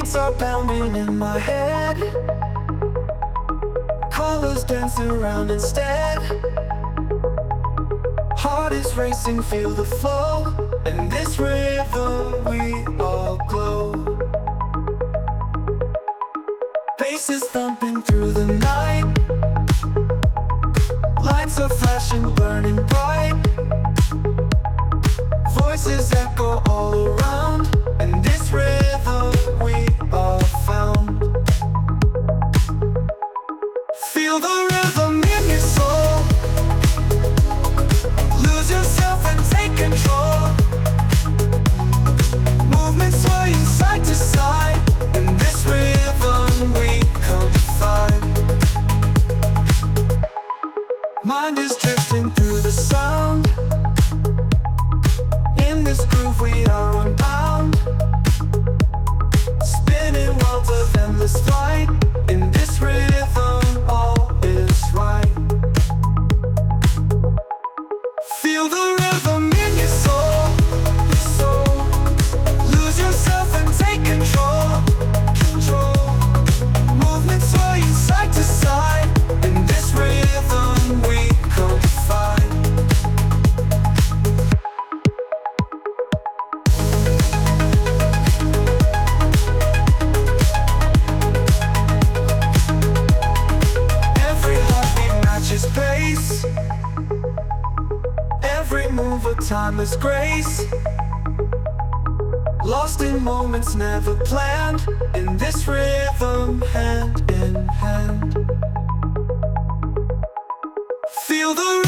Beats are pounding in my head, colors dancing around instead. Heart is racing, feel the flow. In this rhythm we all glow. Bass is thumping through the night, lights are flashing, burning bright. Voices echo all around. In this rhythm we all found. Feel the rhythm in your soul, lose yourself and take control. Movement swaying side to side. In this rhythm we confide. Mind is drifting through the sound. In this groove we are unbound, spinning worlds of endless flight. In this rhythm all is right. Feel the rhythm in your soul, lose yourself and take control. Movement swaying side to side. In this rhythm we confide. Pace, every move a timeless grace. Lost in moments never planned. In this rhythm, hand in hand. Feel the